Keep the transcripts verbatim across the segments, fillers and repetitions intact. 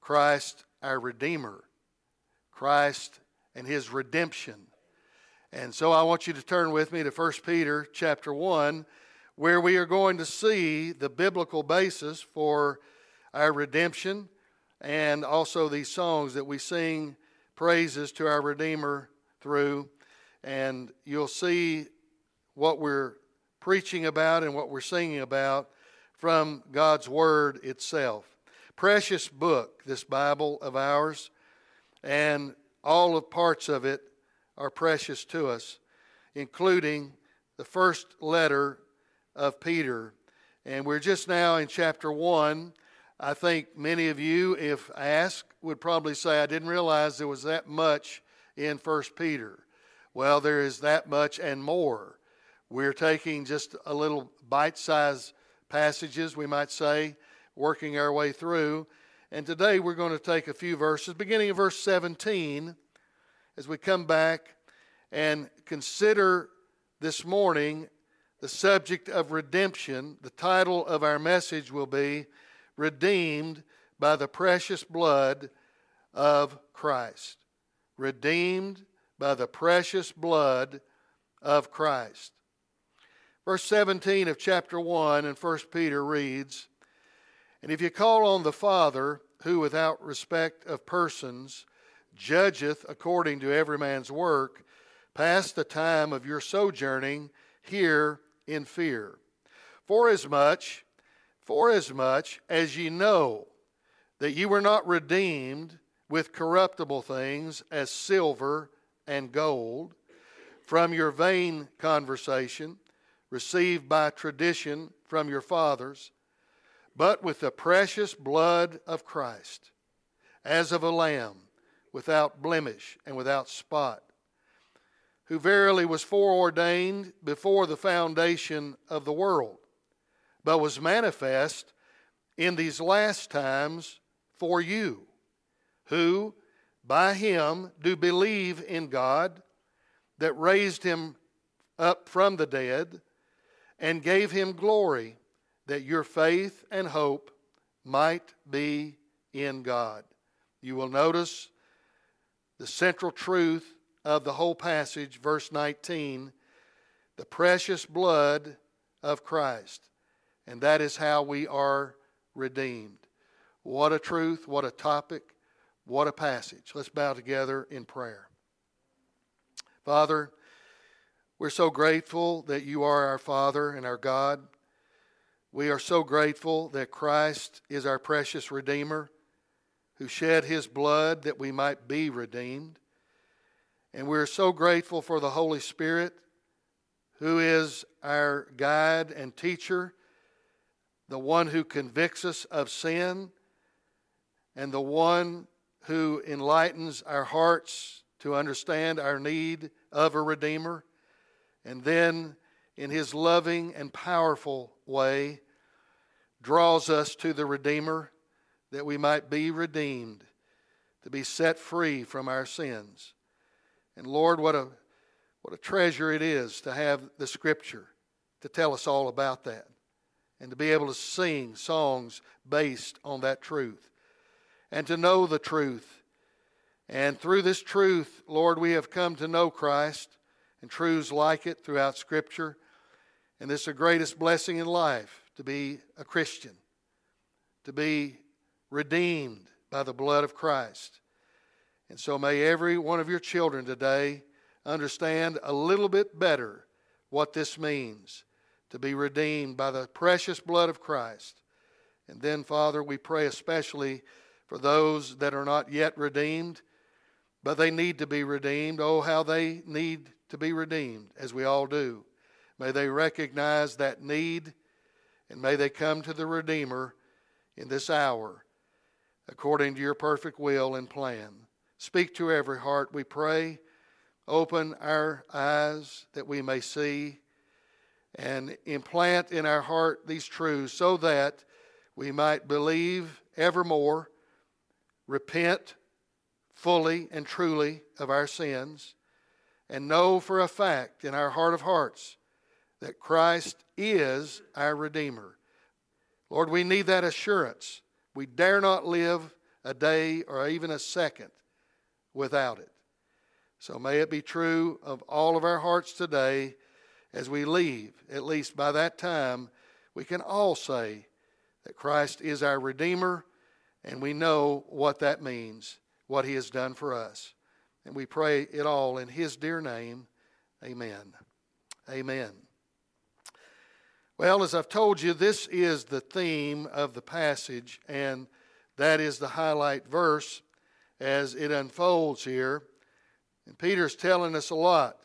Christ our Redeemer, Christ and his redemption. And so I want you to turn with me to First Peter chapter one, where we are going to see the biblical basis for our redemption and also these songs that we sing praises to our Redeemer through. And you'll see what we're preaching about and what we're singing about from God's Word itself. Precious book, this Bible of ours, and all of parts of it are precious to us, including the first letter of Peter. And we're just now in chapter one. I think many of you, if asked, would probably say, I didn't realize there was that much in First Peter. Well, there is that much and more. We're taking just a little bite-sized passages, we might say, working our way through. And today we're going to take a few verses, beginning in verse seventeen, as we come back and consider this morning the subject of redemption. The title of our message will be Redeemed by the Precious Blood of Christ. Redeemed by the precious blood of Christ. Verse seventeen of chapter one in First Peter reads, And if you call on the Father, who without respect of persons judgeth according to every man's work, pass the time of your sojourning here in fear. Forasmuch, forasmuch as ye know that ye were not redeemed with corruptible things as silver and gold from your vain conversation, received by tradition from your fathers, but with the precious blood of Christ, as of a lamb, without blemish and without spot, who verily was foreordained before the foundation of the world, but was manifest in these last times for you, who by him do believe in God, that raised him up from the dead, and gave him glory, that your faith and hope might be in God. You will notice the central truth of the whole passage, verse nineteen, the precious blood of Christ. And that is how we are redeemed. What a truth, what a topic, what a passage. Let's bow together in prayer. Father, we're so grateful that you are our Father and our God. We are so grateful that Christ is our precious Redeemer, who shed his blood that we might be redeemed. And we're so grateful for the Holy Spirit, who is our guide and teacher, the one who convicts us of sin, and the one who enlightens our hearts to understand our need of a Redeemer. And then, in his loving and powerful way, draws us to the Redeemer, that we might be redeemed, to be set free from our sins. And Lord, what a what a treasure it is to have the Scripture to tell us all about that, and to be able to sing songs based on that truth, and to know the truth. And through this truth, Lord, we have come to know Christ and truths like it throughout Scripture. And this is the greatest blessing in life, to be a Christian, to be redeemed by the blood of Christ. And so may every one of your children today understand a little bit better what this means, to be redeemed by the precious blood of Christ. And then, Father, we pray especially for those that are not yet redeemed, but they need to be redeemed. Oh, how they need to be redeemed, as we all do. May they recognize that need, and may they come to the Redeemer in this hour, according to your perfect will and plan. Speak to every heart, we pray. Open our eyes that we may see, and implant in our heart these truths so that we might believe evermore, repent fully and truly of our sins, and know for a fact in our heart of hearts that Christ is our Redeemer. Lord, we need that assurance. We dare not live a day or even a second without it. So may it be true of all of our hearts today as we leave. At least by that time, we can all say that Christ is our Redeemer, and we know what that means, what He has done for us. And we pray it all in His dear name. Amen. Amen. Well, as I've told you, this is the theme of the passage, and that is the highlight verse as it unfolds here. And Peter's telling us a lot.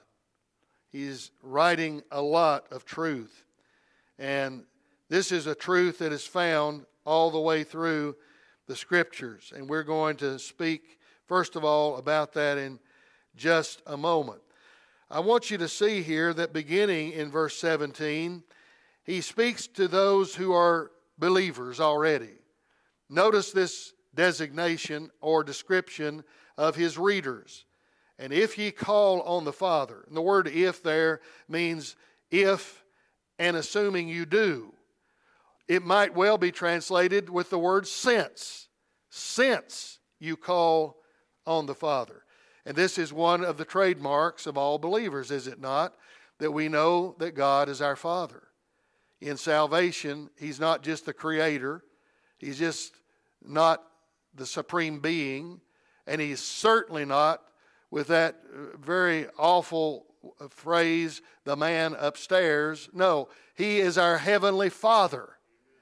He's writing a lot of truth. And this is a truth that is found all the way through the Scriptures. And we're going to speak, first of all, about that in just a moment. I want you to see here that beginning in verse seventeen, he speaks to those who are believers already. Notice this designation or description of his readers. And if ye call on the Father, and the word if there means if and assuming you do. It might well be translated with the word since. Since you call on the Father. And this is one of the trademarks of all believers, is it not? That we know that God is our Father. In salvation, He's not just the Creator. He's just not the supreme being. And He's certainly not, with that very awful phrase, the man upstairs. No, He is our Heavenly Father.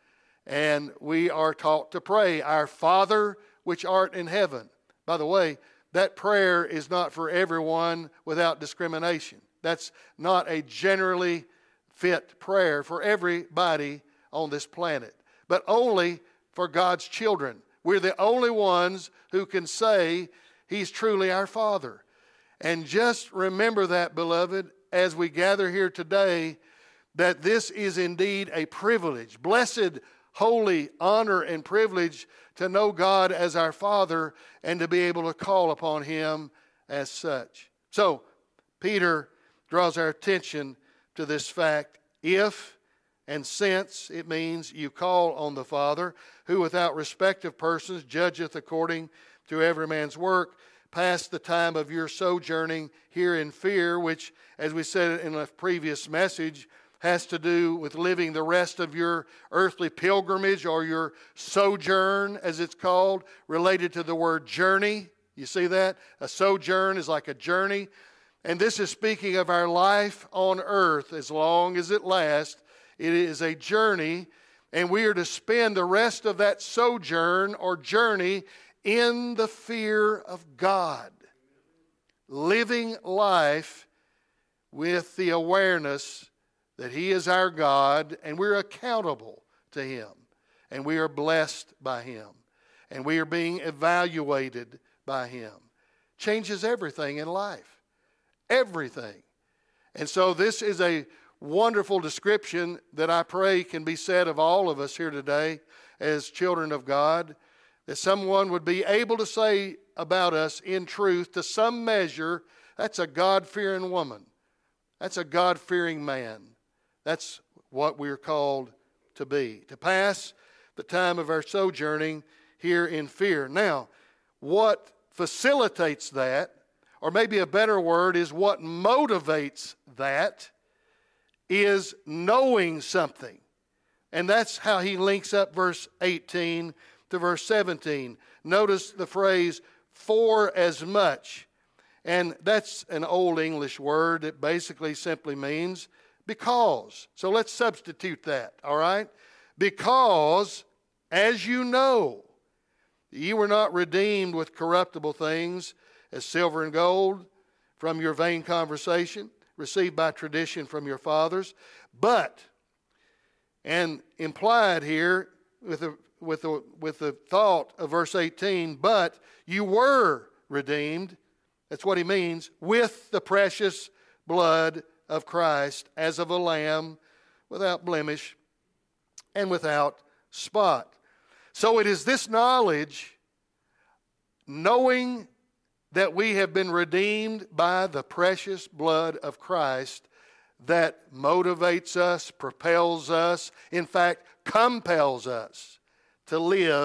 And we are taught to pray, Our Father which art in heaven. By the way, that prayer is not for everyone without discrimination. That's not a generally fit prayer for everybody on this planet, but only for God's children. We're the only ones who can say He's truly our Father. And just remember that, beloved, as we gather here today, that this is indeed a privilege. Blessed, holy honor and privilege to know God as our Father and to be able to call upon Him as such. So, Peter draws our attention to this fact. If and since, it means you call on the Father, who without respect of persons judgeth according to every man's work, past the time of your sojourning here in fear, which, as we said in a previous message, has to do with living the rest of your earthly pilgrimage or your sojourn, as it's called, related to the word journey. You see that? A sojourn is like a journey. And this is speaking of our life on earth as long as it lasts. It is a journey, and we are to spend the rest of that sojourn or journey in the fear of God, living life with the awareness that He is our God and we're accountable to Him and we are blessed by Him and we are being evaluated by Him. Changes everything in life. Everything. And so this is a wonderful description that I pray can be said of all of us here today as children of God, that someone would be able to say about us in truth, to some measure, that's a God-fearing woman. That's a God-fearing man. That's what we're called to be, to pass the time of our sojourning here in fear. Now, what facilitates that, or maybe a better word is what motivates that, is knowing something. And that's how he links up verse eighteen to verse seventeen. Notice the phrase, for as much. And that's an old English word that basically simply means because. So let's substitute that, all right? Because, as you know, ye were not redeemed with corruptible things, as silver and gold, from your vain conversation, received by tradition from your fathers, but, and implied here with the, with the, with the thought of verse eighteen, but you were redeemed, that's what he means, with the precious blood of Christ, as of a lamb, without blemish and without spot. So it is this knowledge, knowing that we have been redeemed by the precious blood of Christ, that motivates us, propels us, in fact, compels us to live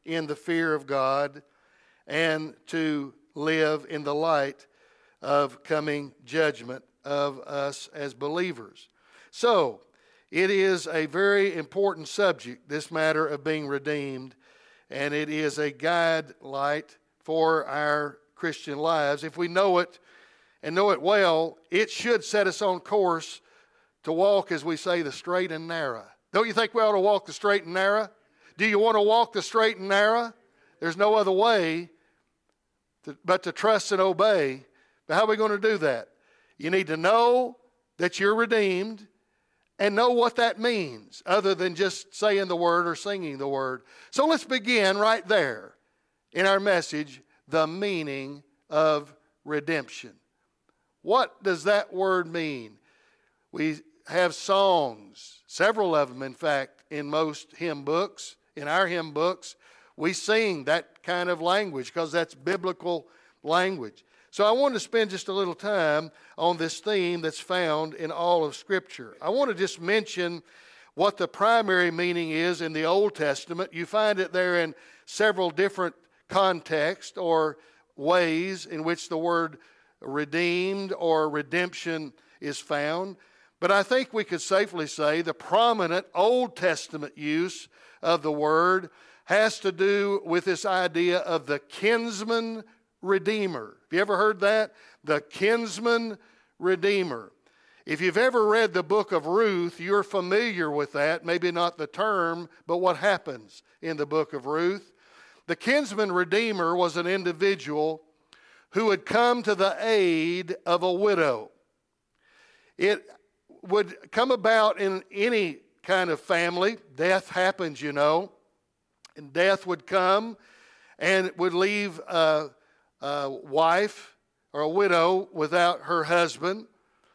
in the fear of God and to live in the light of coming judgment of us as believers. So, it is a very important subject, this matter of being redeemed, and it is a guide light for our Christian lives. If we know it and know it well, it should set us on course to walk, as we say, the straight and narrow. Don't you think we ought to walk the straight and narrow? Do you want to walk the straight and narrow? There's no other way to, but to trust and obey. But how are we going to do that? You need to know that you're redeemed and know what that means, other than just saying the word or singing the word. So let's begin right there in our message, the meaning of redemption. What does that word mean? We have songs, several of them, in fact, in most hymn books. In our hymn books, we sing that kind of language because that's biblical language. So I want to spend just a little time on this theme that's found in all of Scripture. I want to just mention what the primary meaning is in the Old Testament. You find it there in several different contexts or ways in which the word redeemed or redemption is found. But I think we could safely say the prominent Old Testament use of the word has to do with this idea of the kinsman redeemer. Have you ever heard that? The kinsman redeemer. If you've ever read the book of Ruth, you're familiar with that. Maybe not the term, but what happens in the book of Ruth. The kinsman redeemer was an individual who would come to the aid of a widow. It would come about in any kind of family. Death happens, you know. And death would come and it would leave a, a wife or a widow without her husband.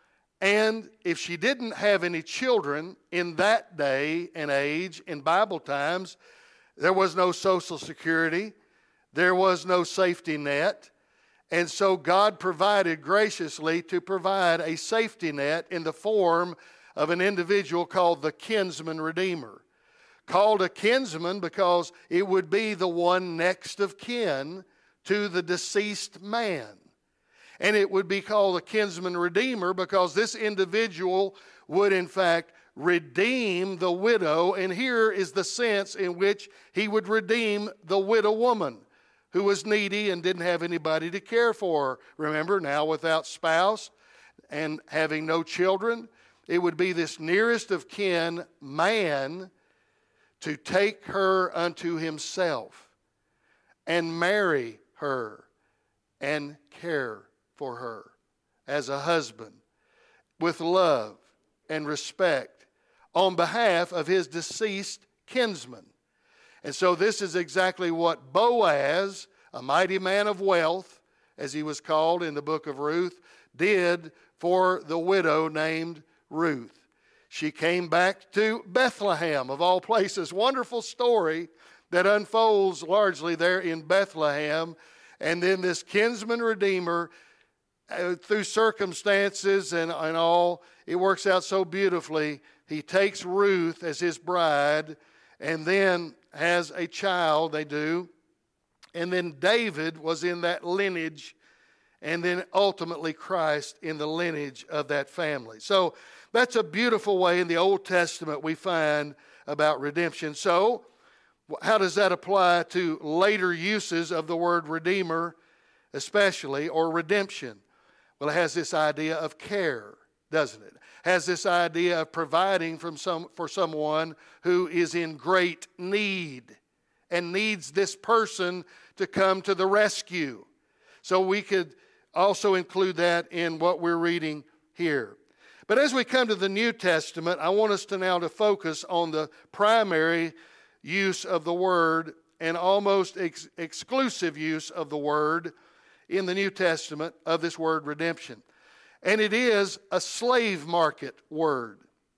And if she didn't have any children in that day and age, in Bible times, there was no Social Security. There was no safety net. And so God provided graciously to provide a safety net in the form of an individual called the kinsman redeemer. Called a kinsman because it would be the one next of kin to the deceased man. And it would be called a kinsman redeemer because this individual would in fact redeem the widow. And here is the sense in which he would redeem the widow woman who was needy and didn't have anybody to care for her. Remember, now without spouse and having no children, it would be this nearest of kin man to take her unto himself and marry her and care for her as a husband with love and respect on behalf of his deceased kinsman. And so this is exactly what Boaz, a mighty man of wealth, as he was called in the book of Ruth, did for the widow named Ruth. She came back to Bethlehem, of all places. Wonderful story that unfolds largely there in Bethlehem. And then this kinsman redeemer, uh, through circumstances and, and all, it works out so beautifully. He takes Ruth as his bride and then has a child, they do. And then David was in that lineage, and then ultimately Christ in the lineage of that family. So that's a beautiful way in the Old Testament we find about redemption. So how does that apply to later uses of the word redeemer, especially, or redemption? Well, it has this idea of care, doesn't it? Has this idea of providing from some, for someone who is in great need and needs this person to come to the rescue. So we could also include that in what we're reading here. But as we come to the New Testament, I want us to now to focus on the primary use of the word and almost ex- exclusive use of the word in the New Testament of this word redemption. And it is a slave market word.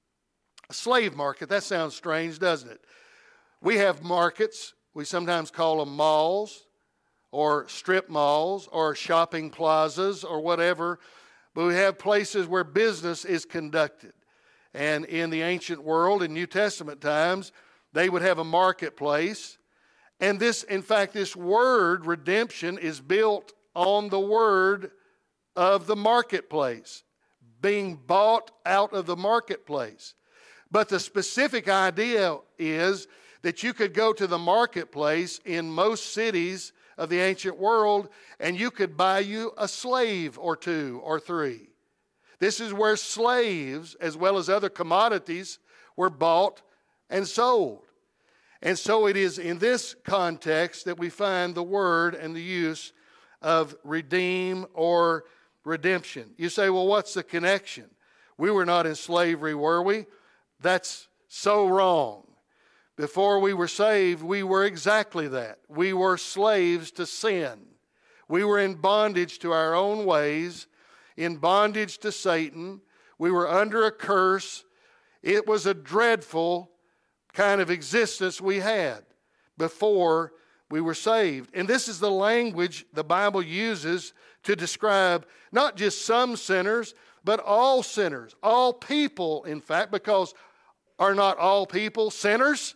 A slave market, that sounds strange, doesn't it? We have markets, we sometimes call them malls or strip malls or shopping plazas or whatever, but we have places where business is conducted. And in the ancient world, in New Testament times, they would have a marketplace, And this, in fact, this word redemption is built on the word of the marketplace, being bought out of the marketplace. But the specific idea is that you could go to the marketplace in most cities of the ancient world and you could buy you a slave or two or three. This is where slaves, as well as other commodities, were bought and sold. And so it is in this context that we find the word and the use of redeem or redemption. You say, well, what's the connection? We were not in slavery, were we? That's so wrong. Before we were saved, we were exactly that. We were slaves to sin. We were in bondage to our own ways, in bondage to Satan. We were under a curse. It was a dreadful kind of existence we had before we were saved. And this is the language the Bible uses to describe not just some sinners, but all sinners, all people, in fact, because are not all people sinners?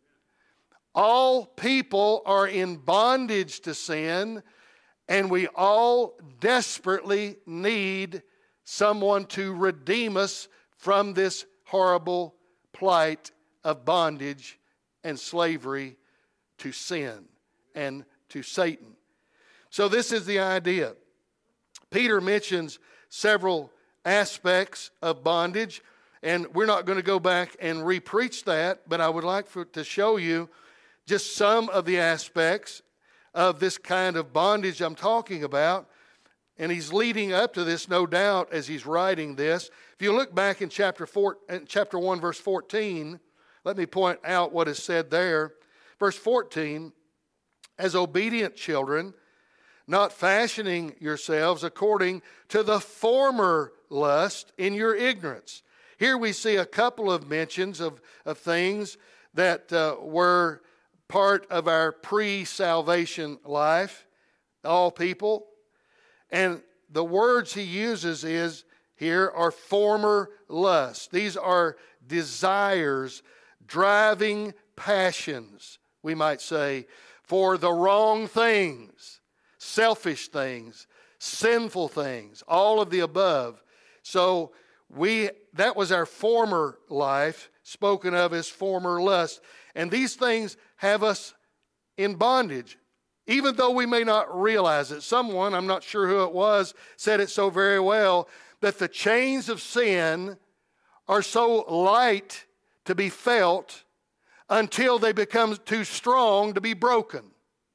All people are in bondage to sin, and we all desperately need someone to redeem us from this horrible plight of bondage and slavery to sin and to Satan. So this is the idea. Peter mentions several aspects of bondage, and we're not going to go back and re-preach that, but I would like for, to show you just some of the aspects of this kind of bondage I'm talking about. And he's leading up to this, no doubt, as he's writing this. If you look back in chapter four, in chapter one, verse fourteen, let me point out what is said there. Verse fourteen, as obedient children, not fashioning yourselves according to the former lust in your ignorance. Here we see a couple of mentions of, of things that uh, were part of our pre-salvation life, all people. And the words he uses is here are former lusts. These are desires, driving passions, we might say, for the wrong things, selfish things, sinful things, all of the above. So we that was our former life, spoken of as former lust. And these things have us in bondage, even though we may not realize it. Someone, I'm not sure who it was, said it so very well, that the chains of sin are so light to be felt until they become too strong to be broken.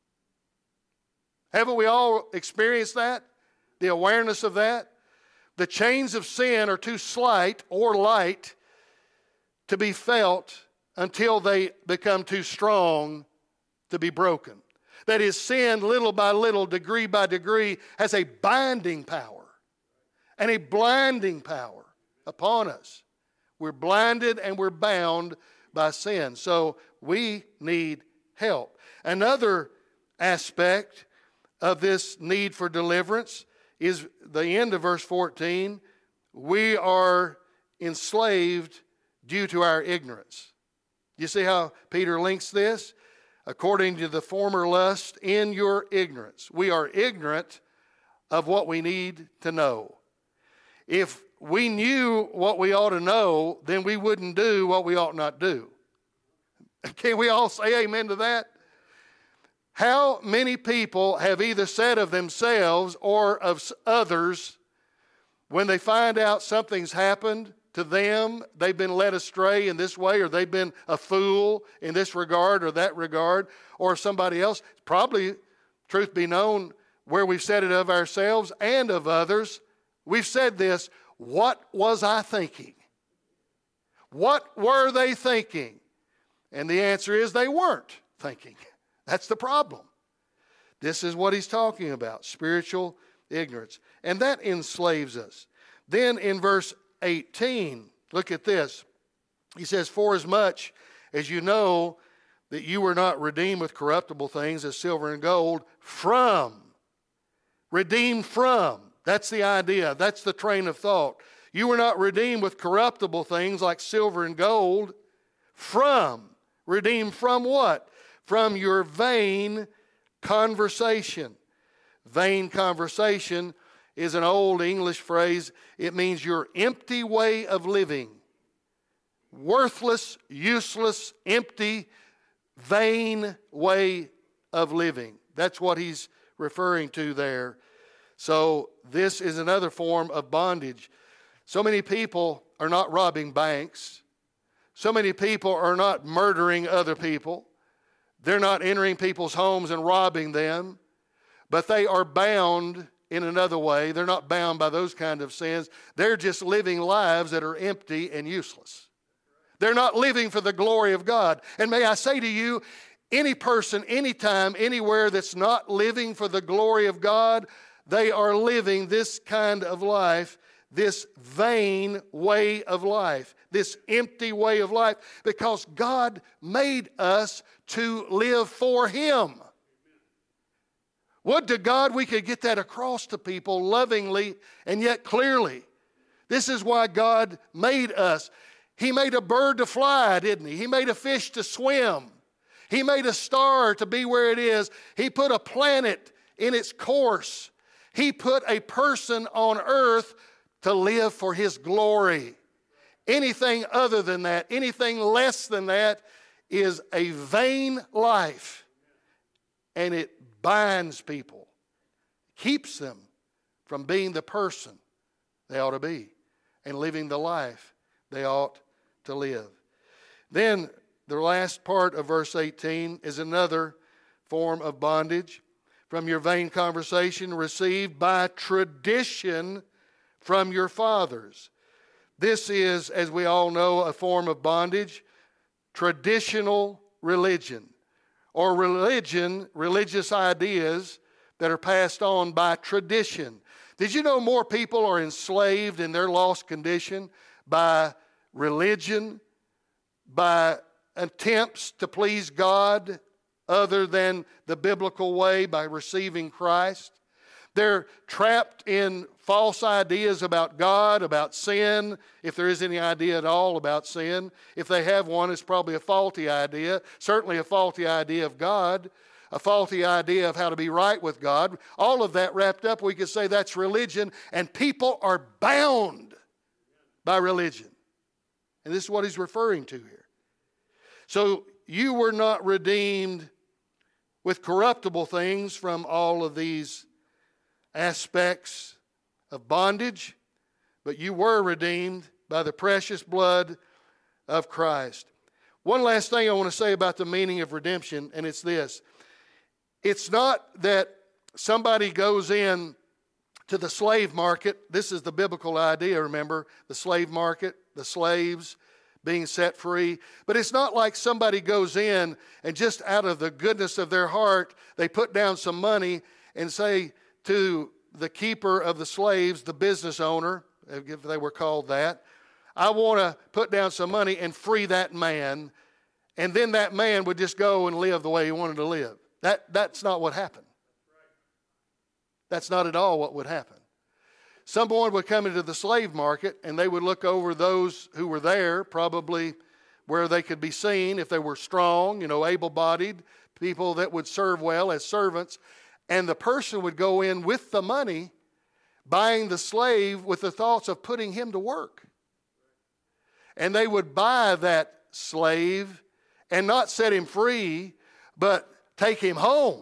Haven't we all experienced that? The awareness of that? The chains of sin are too slight or light to be felt until they become too strong to be broken. That is, sin, little by little, degree by degree, has a binding power and a blinding power upon us. We're blinded and we're bound by sin. So we need help. Another aspect of this need for deliverance is the end of verse fourteen. We are enslaved due to our ignorance. You see how Peter links this? According to the former lust in your ignorance. We are ignorant of what we need to know. If we knew what we ought to know, then we wouldn't do what we ought not do. Can we all say amen to that? How many people have either said of themselves or of others, when they find out something's happened to them, they've been led astray in this way, or they've been a fool in this regard or that regard, or somebody else, probably, truth be known, where we've said it of ourselves and of others, we've said this, what was I thinking? What were they thinking? And the answer is they weren't thinking. That's the problem. This is what he's talking about, spiritual ignorance. And that enslaves us. Then in verse eighteen, look at this. He says, for as much as you know that you were not redeemed with corruptible things as silver and gold from, redeemed from. That's the idea. That's the train of thought. You were not redeemed with corruptible things like silver and gold from. Redeemed from what? from your vain conversation. Vain conversation is an old English phrase. It means your empty way of living. Worthless, useless, empty, vain way of living. That's what he's referring to there. So this is another form of bondage. So many people are not robbing banks. So many people are not murdering other people. They're not entering people's homes and robbing them. But they are bound in another way. They're not bound by those kind of sins. They're just living lives that are empty and useless. They're not living for the glory of God. And may I say to you, any person, anytime, anywhere that's not living for the glory of God, they are living this kind of life, this vain way of life, this empty way of life, because God made us to live for Him. Would to God we could get that across to people lovingly and yet clearly. This is why God made us. He made a bird to fly, didn't He? He made a fish to swim. He made a star to be where it is. He put a planet in its course. He put a person on earth to live for His glory. Anything other than that, anything less than that, is a vain life. And it binds people, keeps them from being the person they ought to be and living the life they ought to live. Then the last part of verse eighteen is another form of bondage. From your vain conversation received by tradition from your fathers. This is, as we all know, a form of bondage. Traditional religion, or religion, religious ideas that are passed on by tradition. Did you know more people are enslaved in their lost condition by religion, by attempts to please God other than the biblical way, by receiving Christ? They're trapped in false ideas about God, about sin, if there is any idea at all about sin. If they have one, it's probably a faulty idea, certainly a faulty idea of God, a faulty idea of how to be right with God. All of that wrapped up, we could say that's religion, and people are bound by religion. And this is what he's referring to here. So you were not redeemed with corruptible things from all of these aspects of bondage, but you were redeemed by the precious blood of Christ. One last thing I want to say about the meaning of redemption, and it's this. It's not that somebody goes in to the slave market. This is the biblical idea, remember, the slave market, the slaves being set free. But it's not like somebody goes in and just out of the goodness of their heart, they put down some money and say to the keeper of the slaves, the business owner, if they were called that, I want to put down some money and free that man, and then that man would just go and live the way he wanted to live. That, that's not what happened. That's not at all what would happen. Someone would come into the slave market and they would look over those who were there, probably where they could be seen if they were strong, you know, able-bodied, people that would serve well as servants. And the person would go in with the money, buying the slave with the thoughts of putting him to work. And they would buy that slave and not set him free, but take him home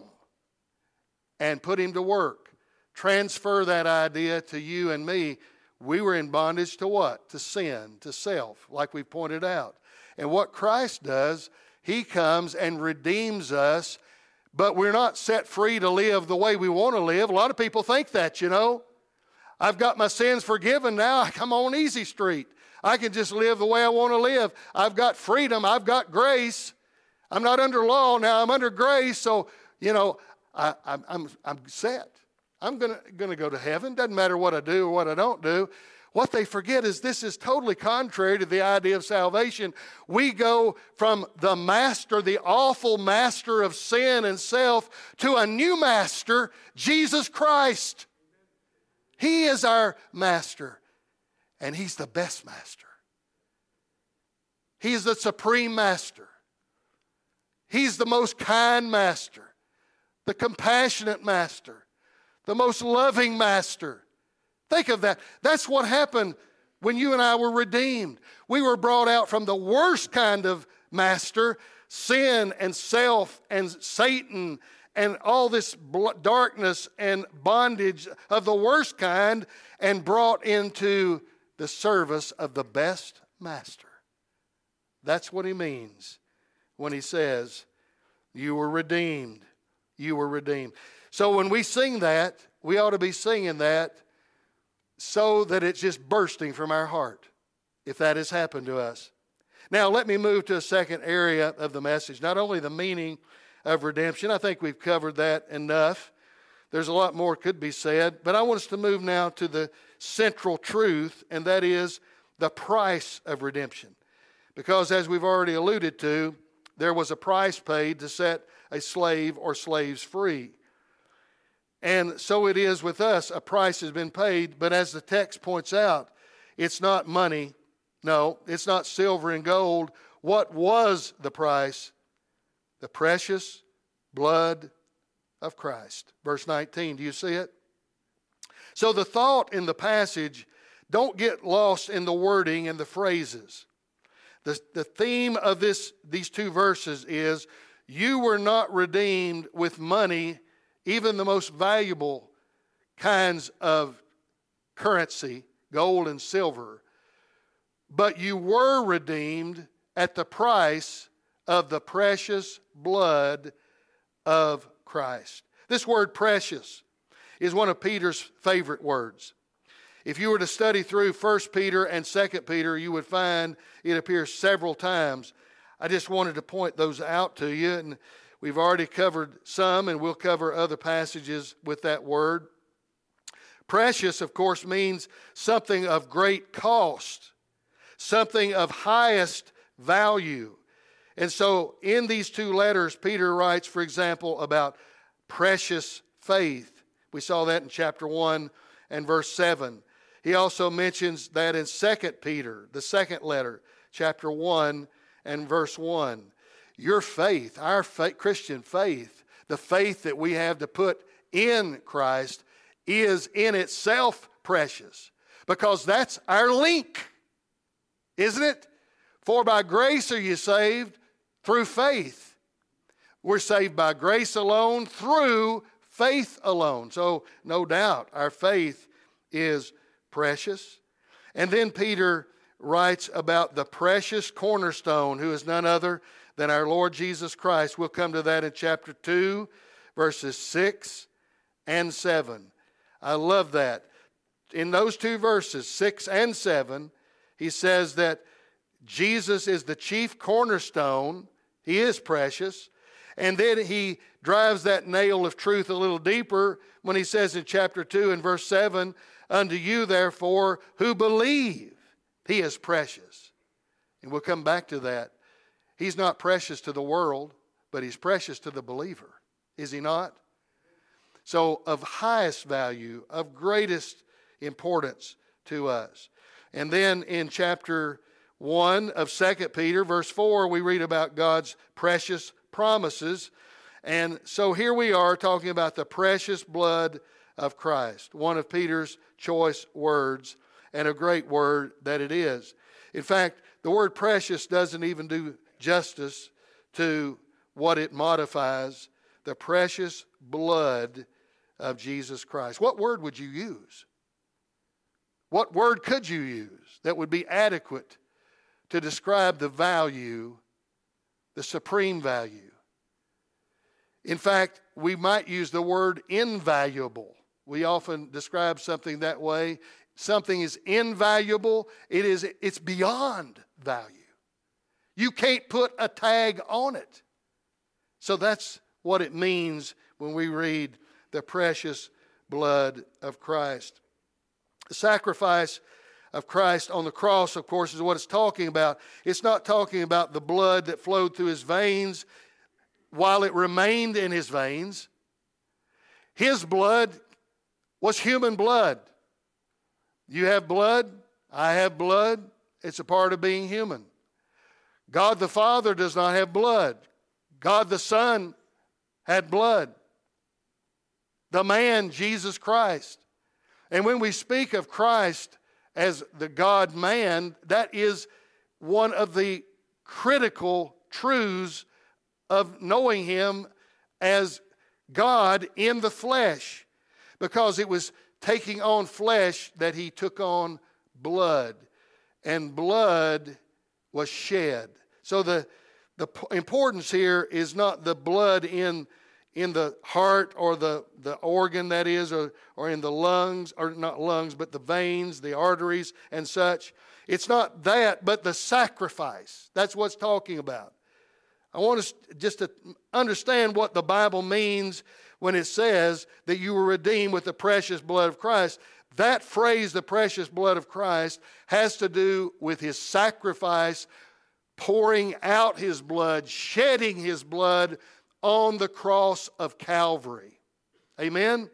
and put him to work. Transfer that idea to you and me. We were in bondage to what? To sin, to self, like we pointed out. And what Christ does, He comes and redeems us, but we're not set free to live the way we want to live. A lot of people think that, you know. I've got my sins forgiven now. I'm on easy street. I can just live the way I want to live. I've got freedom. I've got grace. I'm not under law now. I'm under grace. So, you know, I, I'm, I'm, I'm set. I'm going to go to heaven. Doesn't matter what I do or what I don't do. What they forget is this is totally contrary to the idea of salvation. We go from the master, the awful master of sin and self, to a new master, Jesus Christ. He is our master, and He's the best master. He is the supreme master. He's the most kind master, the compassionate master, the most loving master. Think of that. That's what happened when you and I were redeemed. We were brought out from the worst kind of master, sin and self and Satan and all this darkness and bondage of the worst kind, and brought into the service of the best master. That's what he means when he says, you were redeemed. You were redeemed. So when we sing that, we ought to be singing that so that it's just bursting from our heart, if that has happened to us. Now, let me move to a second area of the message. Not only the meaning of redemption, I think we've covered that enough. There's a lot more could be said, but I want us to move now to the central truth, and that is the price of redemption. Because as we've already alluded to, there was a price paid to set a slave or slaves free. And so it is with us. A price has been paid, but as the text points out, it's not money. No, it's not silver and gold. What was the price? The precious blood of Christ. Verse nineteen, do you see it? So the thought in the passage, don't get lost in the wording and the phrases. The, the theme of this, these two verses is, you were not redeemed with money, even the most valuable kinds of currency, gold and silver, but you were redeemed at the price of the precious blood of Christ. This word precious is one of Peter's favorite words. If you were to study through First Peter and Second Peter, you would find it appears several times. I just wanted to point those out to you, and we've already covered some, and we'll cover other passages with that word. Precious, of course, means something of great cost, something of highest value. And so in these two letters, Peter writes, for example, about precious faith. We saw that in chapter one and verse seven. He also mentions that in Second Peter, the second letter, chapter one and verse one. Your faith, our faith, Christian faith, the faith that we have to put in Christ, is in itself precious, because that's our link, isn't it? For by grace are you saved through faith. We're saved by grace alone, through faith alone. So no doubt our faith is precious. And then Peter writes about the precious cornerstone, who is none other than our Lord Jesus Christ. We'll come to that in chapter two, verses six and seven. I love that. In those two verses, six and seven, he says that Jesus is the chief cornerstone. He is precious. And then he drives that nail of truth a little deeper when he says in chapter two and verse seven, unto you therefore who believe, he is precious. And we'll come back to that. He's not precious to the world, but he's precious to the believer. Is he not? So of highest value, of greatest importance to us. And then in chapter one of Second Peter, verse four, we read about God's precious promises. And so here we are talking about the precious blood of Christ, one of Peter's choice words, and a great word that it is. In fact, the word precious doesn't even do justice to what it modifies, the precious blood of Jesus Christ. What word would you use? What word could you use that would be adequate to describe the value, the supreme value? In fact, we might use the word invaluable. We often describe something that way. Something is invaluable. It is, it's beyond value. You can't put a tag on it. So that's what it means when we read the precious blood of Christ. The sacrifice of Christ on the cross, of course, is what it's talking about. It's not talking about the blood that flowed through his veins while it remained in his veins. His blood was human blood. You have blood, I have blood. It's a part of being human. God the Father does not have blood. God the Son had blood. The man, Jesus Christ. And when we speak of Christ as the God-man, that is one of the critical truths of knowing Him as God in the flesh, because it was taking on flesh that He took on blood, and blood was shed. So the, the importance here is not the blood in, in the heart or the, the organ, that is, or, or in the lungs, or not lungs, but the veins, the arteries, and such. It's not that, but the sacrifice. That's what's talking about. I want us just to understand what the Bible means when it says that you were redeemed with the precious blood of Christ. That phrase, the precious blood of Christ, has to do with His sacrifice, pouring out His blood, shedding His blood on the cross of Calvary. Amen?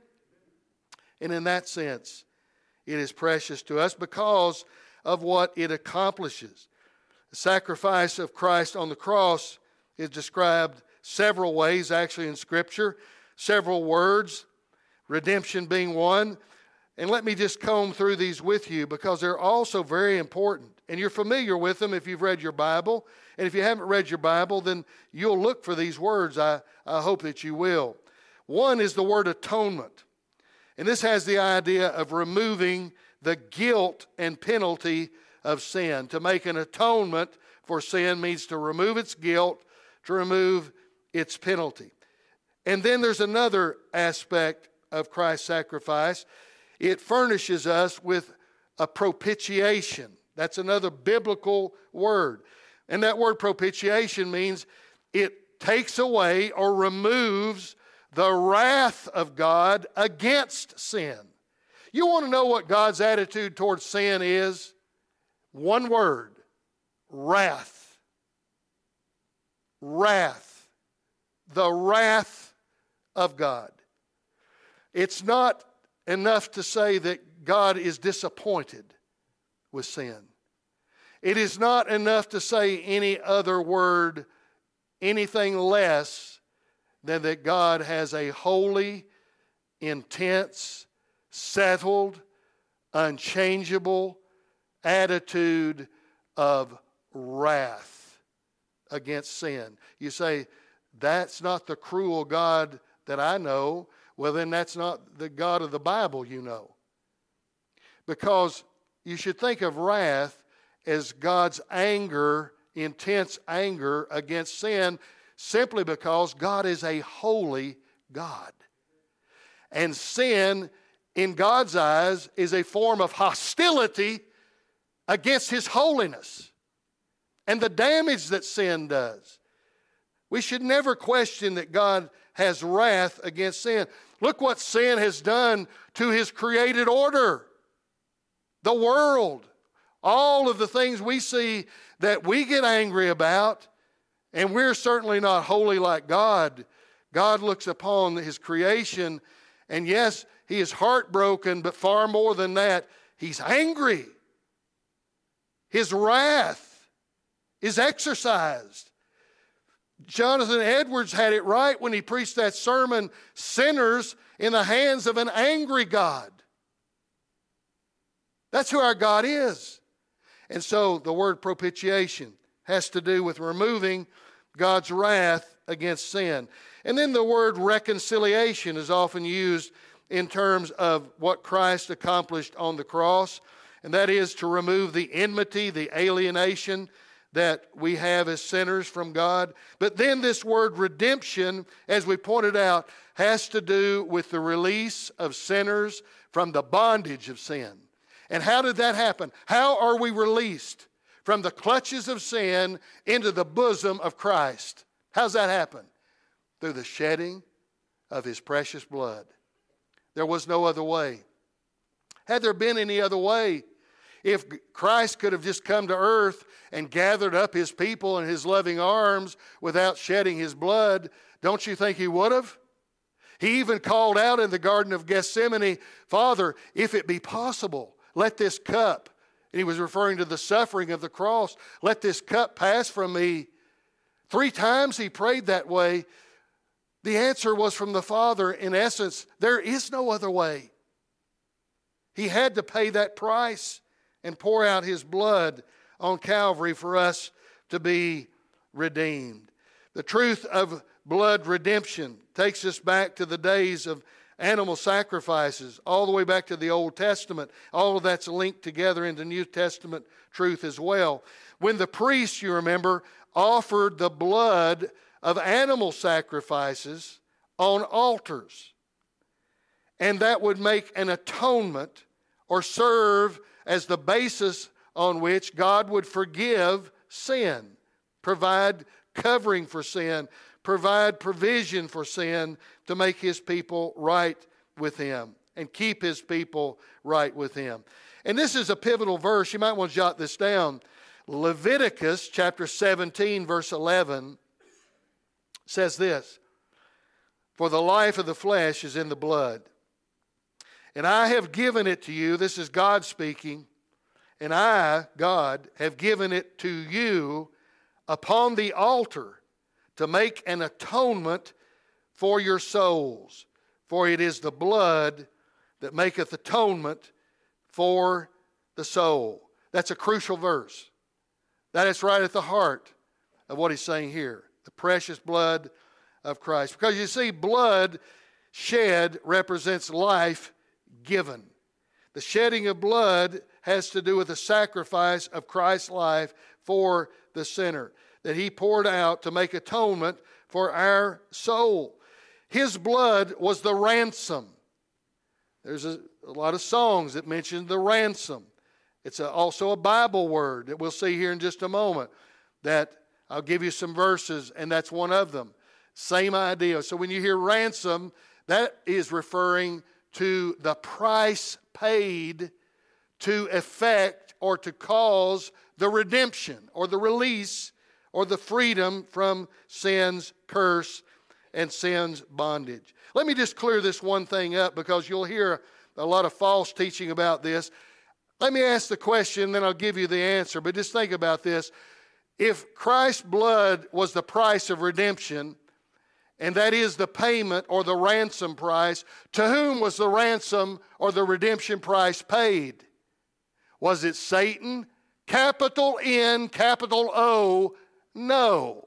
And in that sense, it is precious to us because of what it accomplishes. The sacrifice of Christ on the cross is described several ways, actually, in Scripture. Several words, redemption being one. And let me just comb through these with you because they're also very important. And you're familiar with them if you've read your Bible. And if you haven't read your Bible, then you'll look for these words. I, I hope that you will. One is the word atonement. And this has the idea of removing the guilt and penalty of sin. To make an atonement for sin means to remove its guilt, to remove its penalty. And then there's another aspect of Christ's sacrifice. It furnishes us with a propitiation. That's another biblical word. And that word propitiation means it takes away or removes the wrath of God against sin. You want to know what God's attitude towards sin is? One word: wrath. Wrath. The wrath of God. It's not enough to say that God is disappointed with sin. It is not enough to say any other word, anything less than that God has a holy, intense, settled, unchangeable attitude of wrath against sin. You say, that's not the cruel God that I know. Well, then that's not the God of the Bible you know. Because you should think of wrath as God's anger, intense anger against sin, simply because God is a holy God. And sin, in God's eyes, is a form of hostility against His holiness and the damage that sin does. We should never question that God has wrath against sin. Look what sin has done to His created order. The world. All of the things we see that we get angry about, and we're certainly not holy like God. God looks upon His creation, and yes, He is heartbroken, but far more than that, He's angry. His wrath is exercised. Jonathan Edwards had it right when he preached that sermon, sinners in the hands of an angry God. That's who our God is. And so the word propitiation has to do with removing God's wrath against sin. And then the word reconciliation is often used in terms of what Christ accomplished on the cross, and that is to remove the enmity, the alienation that we have as sinners from God. But then this word redemption, as we pointed out, has to do with the release of sinners from the bondage of sin. And how did that happen? How are we released from the clutches of sin into the bosom of Christ? How's that happen? Through the shedding of His precious blood. There was no other way. Had there been any other way, if Christ could have just come to earth and gathered up His people in His loving arms without shedding His blood, don't you think He would have? He even called out in the Garden of Gethsemane, Father, if it be possible, let this cup, and He was referring to the suffering of the cross, let this cup pass from me. Three times he prayed that way. The answer was from the Father. In essence, there is no other way. He had to pay that price and pour out his blood on Calvary for us to be redeemed. The truth of blood redemption takes us back to the days of animal sacrifices, all the way back to the Old Testament. All of that's linked together into New Testament truth as well. When the priests, you remember, offered the blood of animal sacrifices on altars, and that would make an atonement or serve as the basis on which God would forgive sin, provide covering for sin, provide provision for sin to make his people right with him and keep his people right with him. And this is a pivotal verse. You might want to jot this down. Leviticus chapter seventeen, verse eleven says this: "For the life of the flesh is in the blood. And I have given it to you," this is God speaking, "and I, God, have given it to you upon the altar to make an atonement for your souls. For it is the blood that maketh atonement for the soul." That's a crucial verse. That is right at the heart of what he's saying here. The precious blood of Christ. Because you see, blood shed represents life given. The shedding of blood has to do with the sacrifice of Christ's life for the sinner, that he poured out to make atonement for our soul. His blood was the ransom. There's a, a lot of songs that mention the ransom. It's a, also a Bible word that we'll see here in just a moment, that I'll give you some verses, and that's one of them. Same idea. So when you hear ransom, that is referring to the price paid to effect or to cause the redemption or the release or the freedom from sin's curse and sin's bondage. Let me just clear this one thing up, because you'll hear a lot of false teaching about this. Let me ask the question, then I'll give you the answer. But just think about this. If Christ's blood was the price of redemption, and that is the payment or the ransom price, to whom was the ransom or the redemption price paid? Was it Satan? Capital N, capital O? No.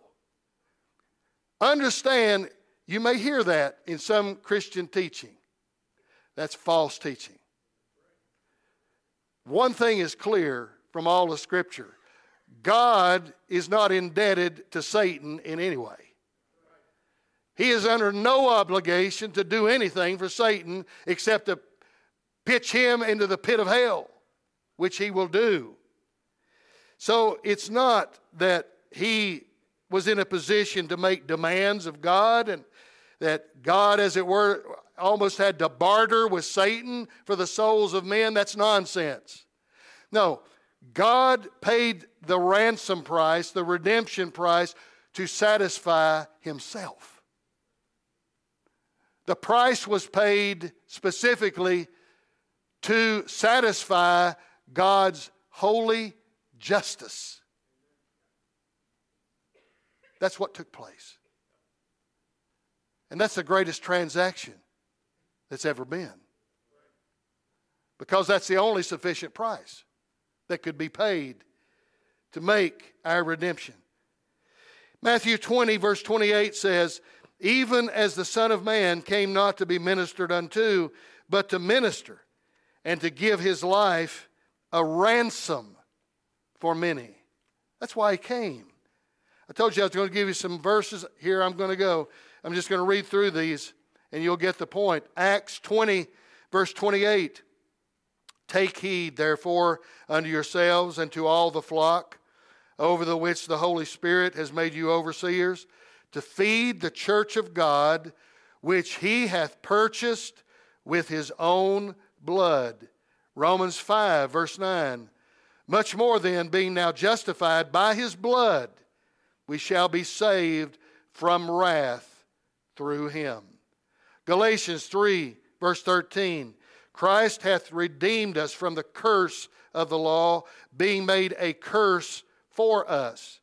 Understand, you may hear that in some Christian teaching. That's false teaching. One thing is clear from all the Scripture: God is not indebted to Satan in any way. He is under no obligation to do anything for Satan except to pitch him into the pit of hell, which he will do. So it's not that he was in a position to make demands of God, and that God, as it were, almost had to barter with Satan for the souls of men. That's nonsense. No, God paid the ransom price, the redemption price, to satisfy himself. The price was paid specifically to satisfy God's holy justice. That's what took place. And that's the greatest transaction that's ever been. Because that's the only sufficient price that could be paid to make our redemption. Matthew twenty, verse twenty-eight says, "Even as the Son of Man came not to be ministered unto, but to minister, and to give his life a ransom for many." That's why he came. I told you I was going to give you some verses. Here I'm going to go. I'm just going to read through these, and you'll get the point. Acts twenty, verse twenty-eight. "Take heed, therefore, unto yourselves and to all the flock, over the which the Holy Spirit has made you overseers, to feed the church of God, which he hath purchased with his own blood." Romans five, verse nine. "Much more then, being now justified by his blood, we shall be saved from wrath through him." Galatians three, verse thirteen. "Christ hath redeemed us from the curse of the law, being made a curse for us."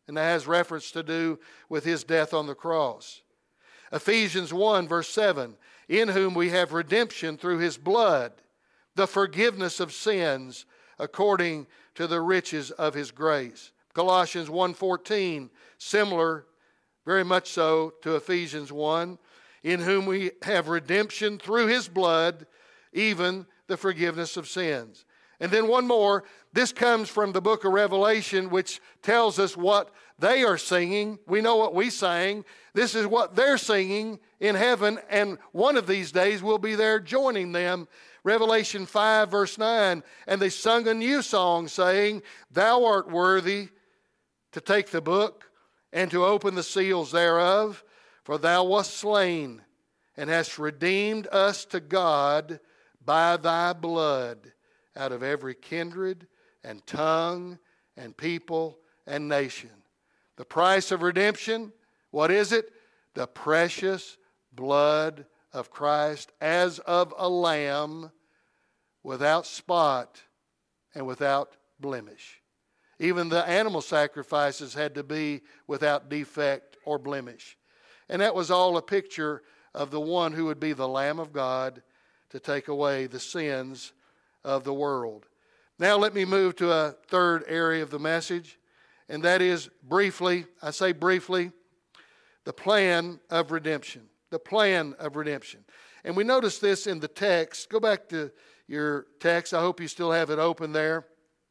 And that has reference to do with his death on the cross. Ephesians one, verse seven, in whom we have redemption through his blood, the forgiveness of sins according to the riches of his grace. Colossians one fourteen, similar, very much so to Ephesians one, in whom we have redemption through his blood, even the forgiveness of sins. And then one more, this comes from the book of Revelation, which tells us what they are singing. We know what we sang. This is what they're singing in heaven, and one of these days we'll be there joining them. Revelation five, verse nine, and they sung a new song, saying, Thou art worthy to take the book and to open the seals thereof, for thou wast slain and hast redeemed us to God by thy blood out of every kindred and tongue and people and nation. The price of redemption, what is it? The precious blood of Christ as of a lamb without spot and without blemish. Even the animal sacrifices had to be without defect or blemish. And that was all a picture of the one who would be the Lamb of God to take away the sins of the world. Now let me move to a third area of the message, and that is briefly, I say briefly, the plan of redemption. The plan of redemption. And we notice this in the text. Go back to your text. I hope you still have it open there.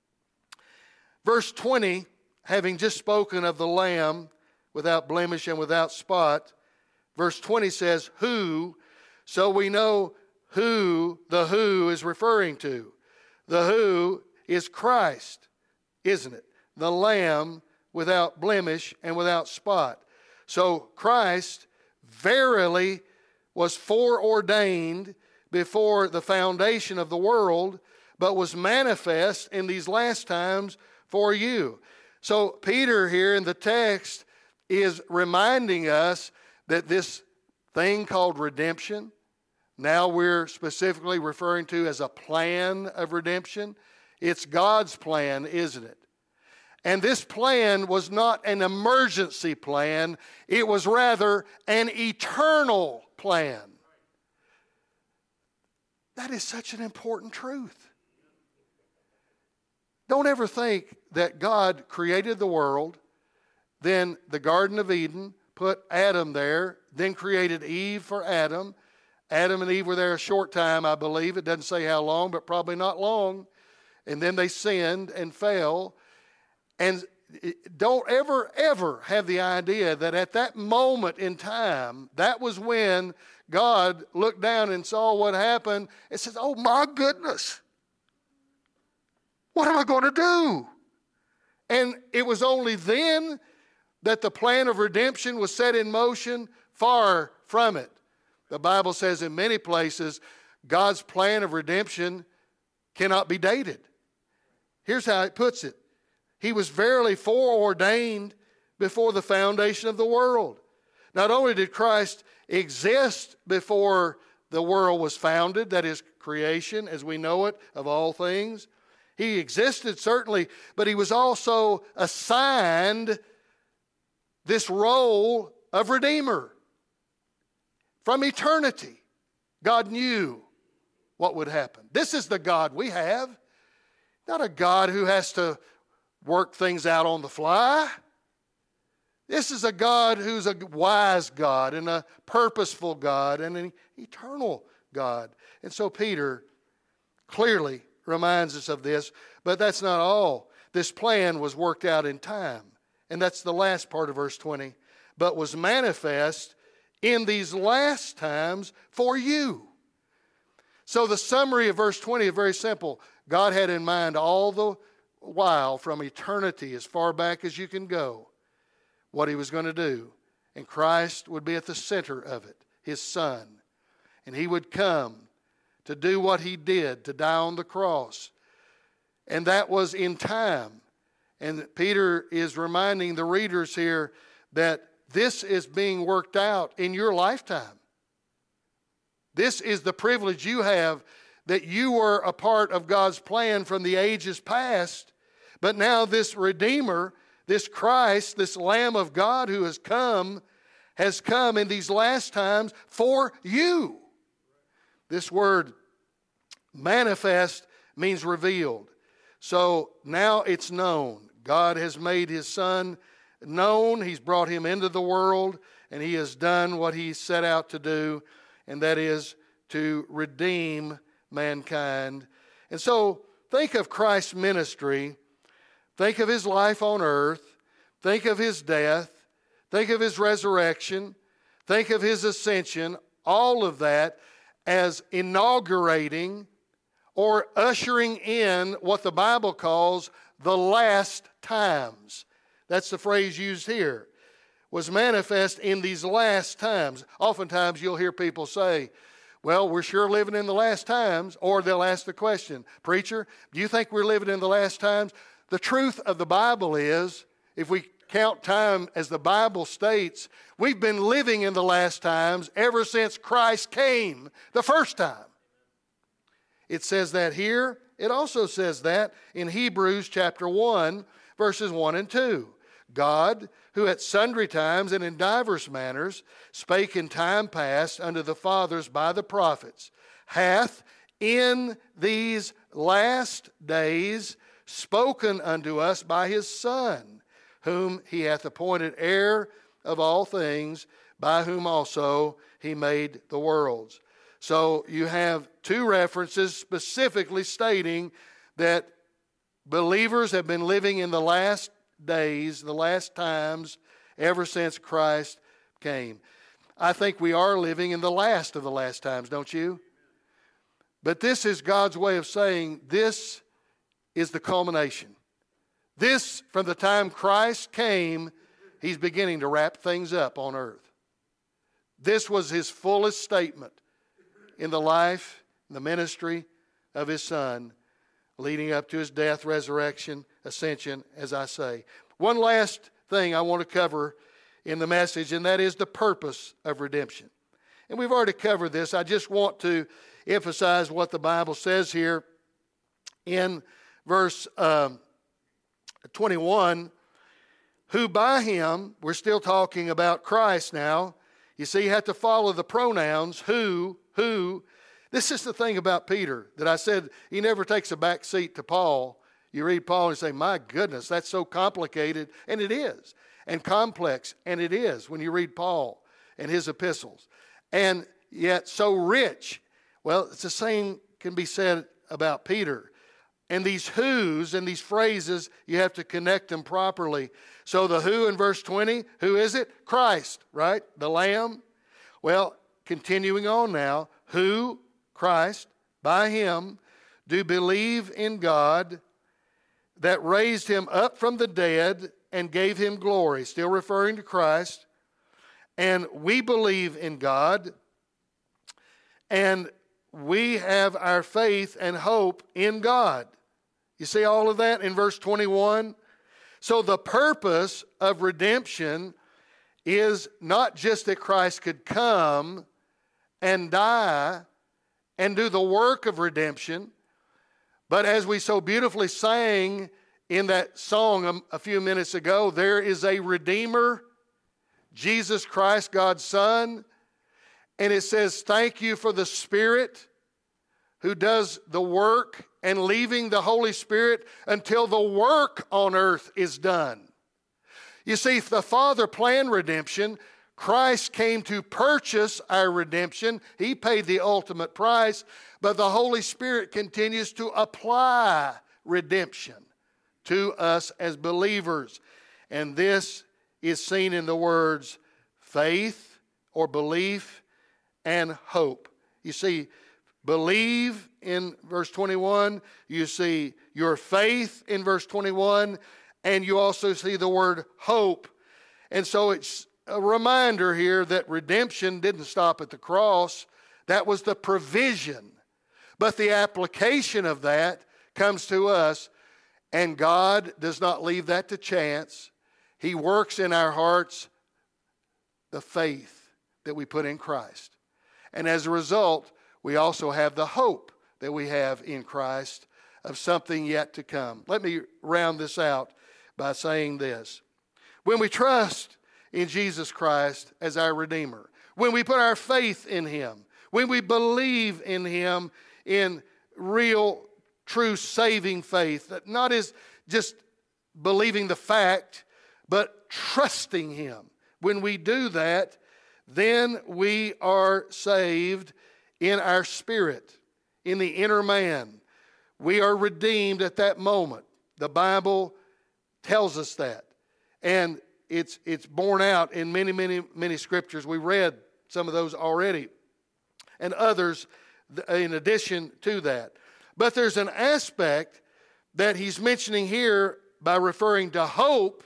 Verse twenty, having just spoken of the Lamb without blemish and without spot, verse twenty says, who, so we know who the who is referring to. The who is Christ, isn't it? The Lamb without blemish and without spot. So Christ verily was foreordained before the foundation of the world, but was manifest in these last times for you. So Peter here in the text is reminding us that this thing called redemption, now we're specifically referring to as a plan of redemption. It's God's plan, isn't it? And this plan was not an emergency plan. It was rather an eternal plan. That is such an important truth. Don't ever think that God created the world, then the Garden of Eden, put Adam there, then created Eve for Adam. Adam and Eve were there a short time, I believe. It doesn't say how long, but probably not long. And then they sinned and fell. And don't ever, ever have the idea that at that moment in time, that was when God looked down and saw what happened and says, oh my goodness, what am I going to do? And it was only then that the plan of redemption was set in motion. Far from it. The Bible says in many places, God's plan of redemption cannot be dated. Here's how it puts it. He was verily foreordained before the foundation of the world. Not only did Christ exist before the world was founded, that is creation as we know it of all things. He existed certainly, but he was also assigned this role of Redeemer. From eternity, God knew what would happen. This is the God we have. Not a God who has to work things out on the fly. This is a God who's a wise God and a purposeful God and an eternal God. And so Peter clearly reminds us of this, but that's not all. This plan was worked out in time. And that's the last part of verse twenty. But was manifest in these last times for you. So the summary of verse twenty is very simple. God had in mind all the while from eternity, as far back as you can go, what he was going to do. And Christ would be at the center of it, his Son. And he would come to do what he did, to die on the cross. And that was in time. And Peter is reminding the readers here that this is being worked out in your lifetime. This is the privilege you have, that you were a part of God's plan from the ages past, but now this Redeemer, this Christ, this Lamb of God who has come, has come in these last times for you. This word manifest means revealed. So now it's known. God has made his Son known. He's brought him into the world, and he has done what he set out to do, and that is to redeem mankind. And so think of Christ's ministry. Think of his life on earth. Think of his death. Think of his resurrection. Think of his ascension. All of that as inaugurating or ushering in what the Bible calls the last times. That's the phrase used here. Was manifest in these last times. Oftentimes you'll hear people say, well, we're sure living in the last times. Or they'll ask the question, preacher, do you think we're living in the last times? The truth of the Bible is, if we count time as the Bible states, we've been living in the last times ever since Christ came the first time. It says that here. It also says that in Hebrews chapter one, verses one and two. God, who at sundry times and in divers manners spake in time past unto the fathers by the prophets, hath in these last days spoken unto us by his Son, whom he hath appointed heir of all things, by whom also he made the worlds. So you have two references specifically stating that believers have been living in the last days, the last times, ever since Christ came. I think we are living in the last of the last times, don't you? But this is God's way of saying this is the culmination. This, from the time Christ came, he's beginning to wrap things up on earth. This was his fullest statement in the life, the ministry of his Son, leading up to his death, resurrection, ascension, as I say. One last thing I want to cover in the message, and that is the purpose of redemption. And we've already covered this. I just want to emphasize what the Bible says here in verse um, twenty-one. Who by him, we're still talking about Christ now. You see, you have to follow the pronouns, who, who. This is the thing about Peter that I said he never takes a back seat to Paul. You read Paul and say, my goodness, that's so complicated. And it is. And complex. And it is when you read Paul and his epistles. And yet so rich. Well, it's the same can be said about Peter. And these who's and these phrases, you have to connect them properly. So the who in verse twenty, who is it? Christ, right? The Lamb. Well, continuing on now, who, Christ, by him, do believe in God that raised him up from the dead and gave him glory. Still referring to Christ. And we believe in God. And we have our faith and hope in God. You see all of that in verse twenty-one? So the purpose of redemption is not just that Christ could come and die and do the work of redemption, but as we so beautifully sang in that song a, a few minutes ago, there is a Redeemer, Jesus Christ, God's Son, and it says, thank you for the Spirit who does the work and leaving the Holy Spirit until the work on earth is done. You see, if the Father planned redemption, Christ came to purchase our redemption. He paid the ultimate price, but the Holy Spirit continues to apply redemption to us as believers. And this is seen in the words faith or belief and hope. You see, believe in verse twenty-one, you see your faith in verse twenty-one, and you also see the word hope. And so it's a reminder here that redemption didn't stop at the cross. That was the provision. But the application of that comes to us, and God does not leave that to chance. He works in our hearts the faith that we put in Christ. And as a result, we also have the hope that we have in Christ of something yet to come. Let me round this out by saying this. When we trust in Jesus Christ as our Redeemer, when we put our faith in Him, when we believe in Him in real, true saving faith, that not as just believing the fact, but trusting Him. When we do that, then we are saved in our spirit, in the inner man. We are redeemed at that moment. The Bible tells us that. And it's it's borne out in many, many, many scriptures. We read some of those already, and others in addition to that. But there's an aspect that he's mentioning here by referring to hope.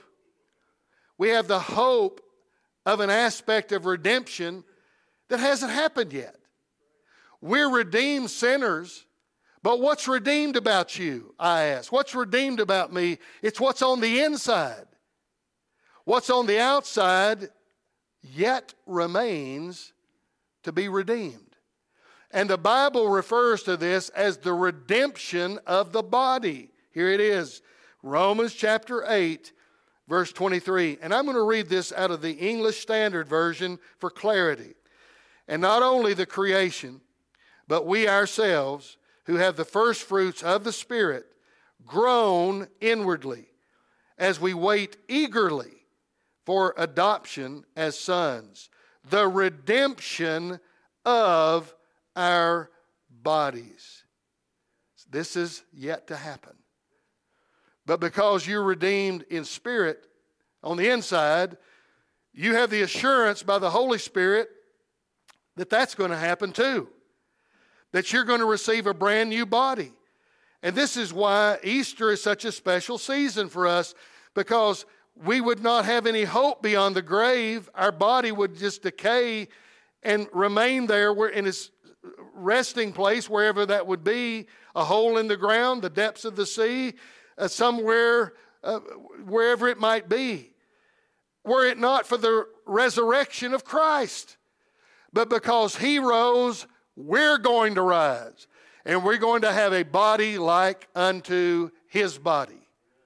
We have the hope of an aspect of redemption that hasn't happened yet. We're redeemed sinners, but what's redeemed about you, I ask? What's redeemed about me? It's what's on the inside. What's on the outside yet remains to be redeemed. And the Bible refers to this as the redemption of the body. Here it is, Romans chapter eight, verse twenty-three. And I'm going to read this out of the English Standard Version for clarity. And not only the creation, but we ourselves, who have the first fruits of the Spirit, groan inwardly as we wait eagerly for adoption as sons, the redemption of our bodies. This is yet to happen. But because you're redeemed in spirit on the inside, you have the assurance by the Holy Spirit that that's going to happen too. That you're going to receive a brand new body. And this is why Easter is such a special season for us, because we would not have any hope beyond the grave. Our body would just decay and remain there in its resting place, wherever that would be, a hole in the ground, the depths of the sea, uh, somewhere, uh, wherever it might be. Were it not for the resurrection of Christ. But because He rose, we're going to rise. And we're going to have a body like unto His body.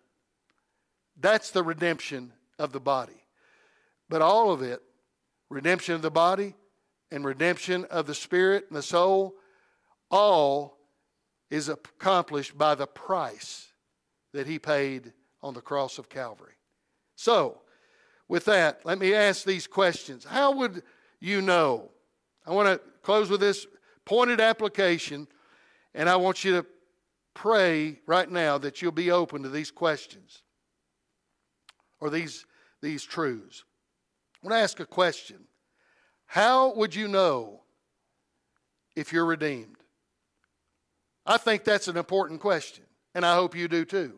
That's the redemption of the body. But all of it, redemption of the body and redemption of the spirit and the soul, all is accomplished by the price that He paid on the cross of Calvary. So, with that, let me ask these questions. How would you know? I want to close with this pointed application, and I want you to pray right now that you'll be open to these questions or these, these truths. I want to ask a question. How would you know if you're redeemed? I think that's an important question, and I hope you do too.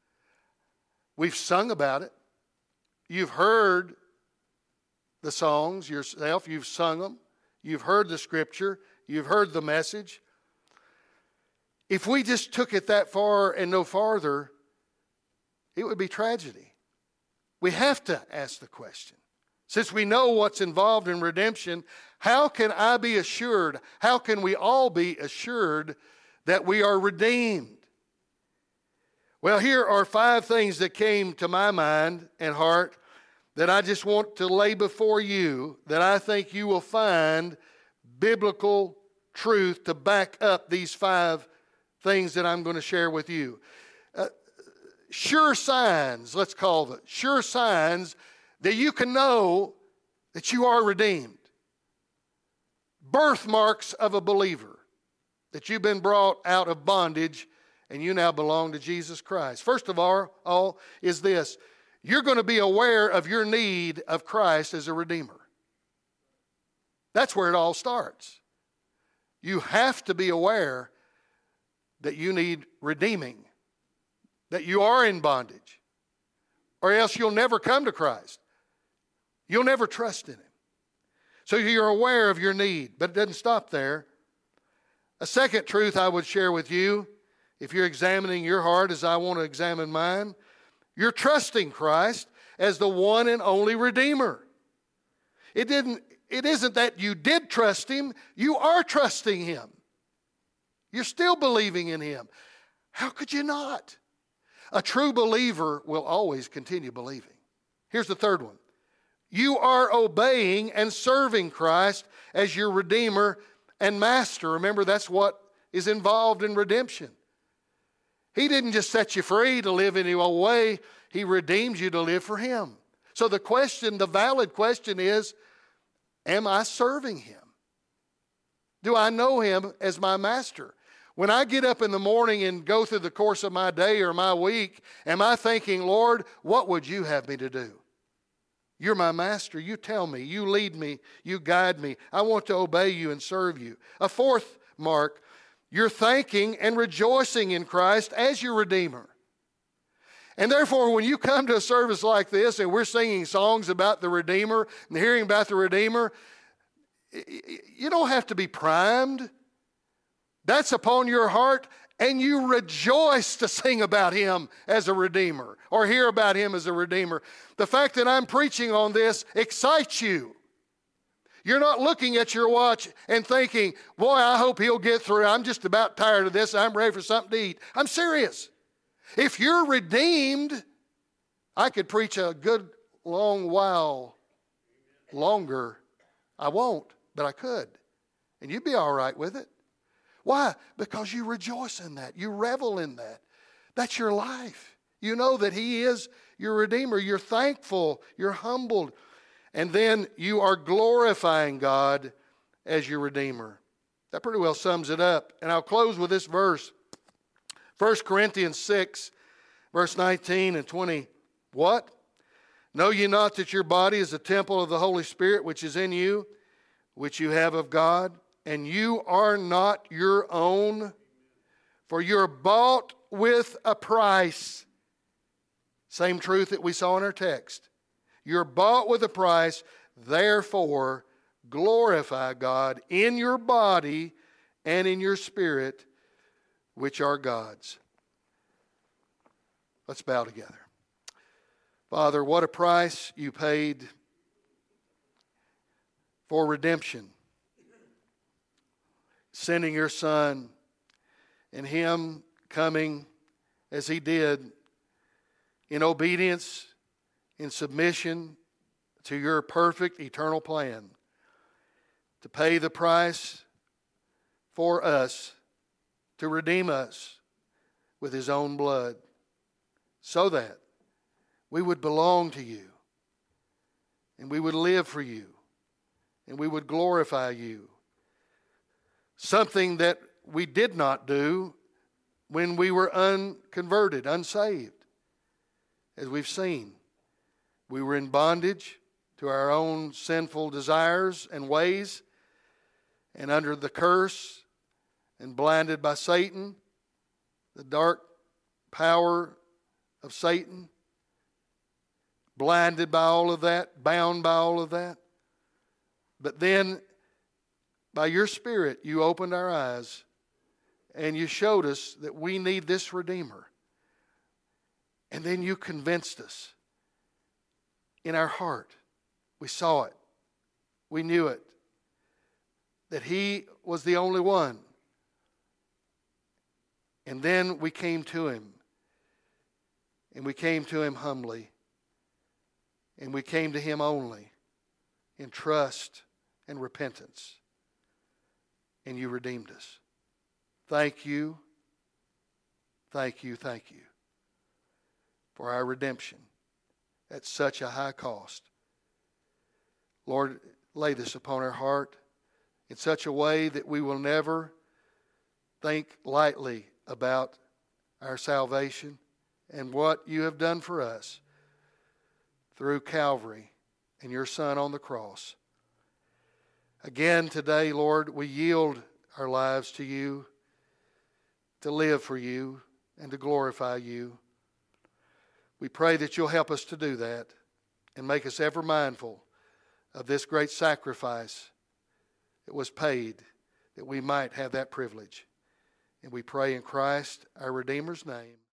We've sung about it. You've heard the songs yourself. You've sung them. You've heard the scripture. You've heard the message. If we just took it that far and no farther, it would be tragedy. We have to ask the question. Since we know what's involved in redemption, how can I be assured, how can we all be assured that we are redeemed? Well, here are five things that came to my mind and heart that I just want to lay before you, that I think you will find biblical truth to back up these five things that I'm going to share with you. Uh, sure signs, let's call them, sure signs that you can know that you are redeemed. Birthmarks of a believer, that you've been brought out of bondage and you now belong to Jesus Christ. First of all, all is this. You're going to be aware of your need of Christ as a Redeemer. That's where it all starts. You have to be aware that you need redeeming, that you are in bondage, or else you'll never come to Christ. You'll never trust in Him. So you're aware of your need, but it doesn't stop there. A second truth I would share with you, if you're examining your heart as I want to examine mine, you're trusting Christ as the one and only Redeemer. It didn't, it isn't that you did trust Him, you are trusting Him. You're still believing in Him. How could you not? A true believer will always continue believing. Here's the third one. You are obeying and serving Christ as your Redeemer and Master. Remember, that's what is involved in redemption. He didn't just set you free to live any old way. He redeems you to live for Him. So the question, the valid question is, am I serving Him? Do I know Him as my Master? When I get up in the morning and go through the course of my day or my week, am I thinking, Lord, what would you have me to do? You're my Master. You tell me. You lead me. You guide me. I want to obey you and serve you. A fourth mark, you're thanking and rejoicing in Christ as your Redeemer. And therefore, when you come to a service like this and we're singing songs about the Redeemer and hearing about the Redeemer, you don't have to be primed. That's upon your heart, and you rejoice to sing about Him as a Redeemer or hear about Him as a Redeemer. The fact that I'm preaching on this excites you. You're not looking at your watch and thinking, boy, I hope he'll get through. I'm just about tired of this. I'm ready for something to eat. I'm serious. If you're redeemed, I could preach a good long while longer. I won't, but I could. And you'd be all right with it. Why? Because you rejoice in that. You revel in that. That's your life. You know that He is your Redeemer. You're thankful. You're humbled. And then you are glorifying God as your Redeemer. That pretty well sums it up. And I'll close with this verse. First Corinthians six, verse nineteen and twenty. What? Know ye not that your body is a temple of the Holy Spirit which is in you, which you have of God, and you are not your own? For you're bought with a price. Same truth that we saw in our text. You're bought with a price, therefore glorify God in your body and in your spirit, which are God's. Let's bow together. Father, what a price you paid for redemption. Sending your Son and Him coming as He did in obedience, in submission to your perfect eternal plan, to pay the price for us, to redeem us with His own blood, so that we would belong to you, and we would live for you, and we would glorify you. Something that we did not do when we were unconverted, unsaved. As we've seen, we were in bondage to our own sinful desires and ways, and under the curse and blinded by Satan, the dark power of Satan, blinded by all of that, bound by all of that. But then, by your Spirit, you opened our eyes and you showed us that we need this Redeemer. And then you convinced us in our heart. We saw it. We knew it. That He was the only one. And then we came to Him. And we came to Him humbly. And we came to Him only in trust and repentance. And you redeemed us. Thank you. Thank you. Thank you for our redemption at such a high cost. Lord, lay this upon our heart in such a way that we will never think lightly about our salvation and what you have done for us through Calvary and your Son on the cross. Again today, Lord, we yield our lives to you to live for you and to glorify you. We pray that you'll help us to do that and make us ever mindful of this great sacrifice that was paid that we might have that privilege. And we pray in Christ, our Redeemer's name.